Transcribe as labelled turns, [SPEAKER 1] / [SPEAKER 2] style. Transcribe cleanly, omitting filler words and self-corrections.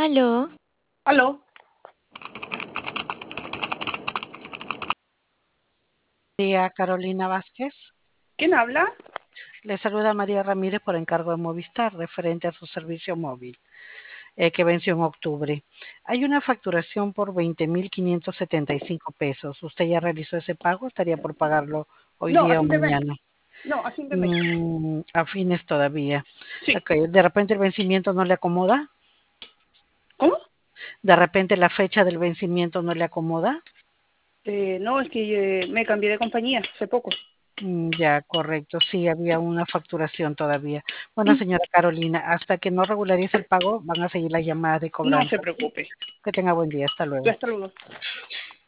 [SPEAKER 1] Aló,
[SPEAKER 2] Aló,
[SPEAKER 3] Día Carolina Vázquez.
[SPEAKER 2] ¿quién habla?
[SPEAKER 3] Le saluda María Ramírez por encargo de Movistar, referente a su servicio móvil, que venció en octubre. Hay una facturación por 20.575 pesos. ¿Usted ya realizó ese pago? ¿Estaría por pagarlo hoy
[SPEAKER 2] No, a
[SPEAKER 3] día o
[SPEAKER 2] fin de mes.
[SPEAKER 3] mañana?
[SPEAKER 2] No, a fin de mes.
[SPEAKER 3] A fines todavía.
[SPEAKER 2] Sí.
[SPEAKER 3] Ok, ¿de repente el vencimiento no le acomoda?
[SPEAKER 2] ¿Cómo?
[SPEAKER 3] ¿De repente la fecha del vencimiento no le acomoda?
[SPEAKER 2] No, es que me cambié de compañía hace poco.
[SPEAKER 3] Ya, correcto. Sí, había una facturación todavía. Bueno, señora Carolina, hasta que no regularice el pago, van a seguir las llamadas de
[SPEAKER 2] No se
[SPEAKER 3] cobranza.
[SPEAKER 2] preocupe.
[SPEAKER 3] Que tenga buen día. Hasta luego.
[SPEAKER 2] Hasta luego.